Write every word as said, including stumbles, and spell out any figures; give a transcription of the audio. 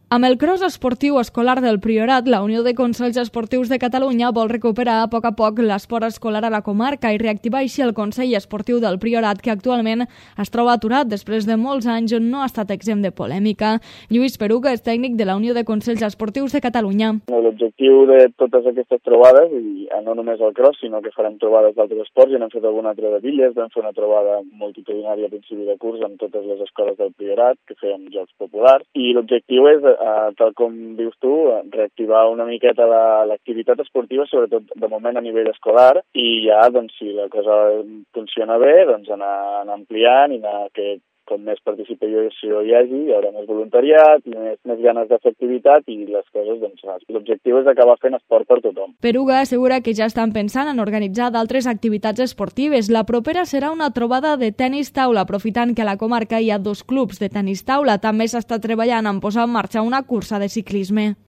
Amb el cross esportiu escolar del Priorat, la Unió de Consells Esportius de Catalunya vol recuperar a poc a poc l'esport escolar a la comarca i reactivar així el Consell Esportiu del Priorat, que actualment es troba aturat després de molts anys on no ha estat exempt de polèmica. Lluís Peruga és tècnic de la Unió de Consells Esportius de Catalunya. L'objectiu de totes aquestes trobades, i no només el cross, sinó que farem trobades d'altres esports, i n'hem fet alguna altra de bitlles, vam fer una trobada multitudinària a principi de curs amb totes les escoles del Priorat, que fèiem jocs populars, i l'objectiu és, eh, tal com dius tu, reactivar una miqueta l'activitat esportiva, sobretot de moment a nivell escolar, i ja, doncs, si la cosa funciona bé, doncs anar, anar ampliant i anar que com més participació hi hagi, hi haurà més voluntariat, més, més ganes de fer activitat i les coses, doncs, l'objectiu és acabar fent esport per tothom. Peruga assegura que ja estan pensant en organitzar d'altres activitats esportives. La propera serà una trobada de tenis taula, aprofitant que a la comarca hi ha dos clubs de tenis taula. També s'està treballant en posar en marxa una cursa de ciclisme.